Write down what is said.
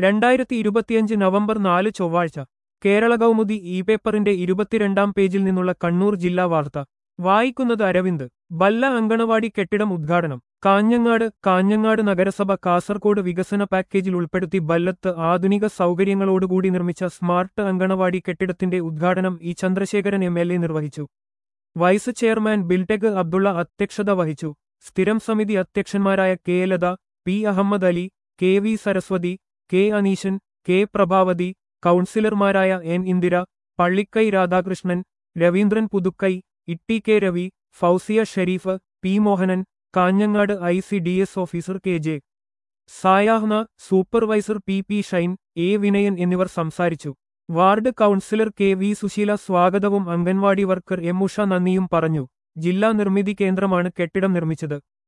2025 November 4 ചൊവ്വാഴ്ച Kerala Kaumudi E പേപ്പറിന്റെ 22-ാം പേജിൽ നിന്നുള്ള കണ്ണൂർ ജില്ലാ വാർത്ത വായിക്കുന്നത് അരവിന്ദ്. ബല്ല അങ്കണവാടി കെട്ടിടം ഉദ്ഘാടനം. കാഞ്ഞങ്ങാട് നഗരസഭ കാസർകോട് വികസന പാക്കേജിൽ ഉൾപ്പെടുത്തി ബല്ലത്ത് ആധുനിക സൗകര്യങ്ങളോടുകൂടി നിർമ്മിച്ച സ്മാർട്ട് അങ്കണവാടി കെട്ടിടത്തിന്റെ ഉദ്ഘാടനം ഇ ചന്ദ്രശേഖരൻ എം.എൽ.എ. നിർവഹിച്ചു. വൈസ് ചെയർമാൻ ബിൽടെക് അബ്ദുള്ള അധ്യക്ഷത വഹിച്ചു. സ്ഥിരം സമിതി അധ്യക്ഷന്മാരായ K Latha, P Ahammed Ali, K V Saraswathi, K Aneeshan, K Prabhavathi, കൗൺസിലർമാരായ N Indira, Pallikkai Radhakrishnan, Raveendran Puthukkai, Itty K Ravi, Fousiya Shereef, P Mohanan, Kanhangad ICDS officer K J Sayahna, supervisor P Shine, A Vinayan എന്നിവർ സംസാരിച്ചു. Ward councillor K V Susheela സ്വാഗതവും അംഗൻവാടി വർക്കർ എം ഉഷ നന്ദിയും പറഞ്ഞു. ജില്ലാ നിർമ്മിതി കേന്ദ്രമാണ് കെട്ടിടം നിർമ്മിച്ചത്.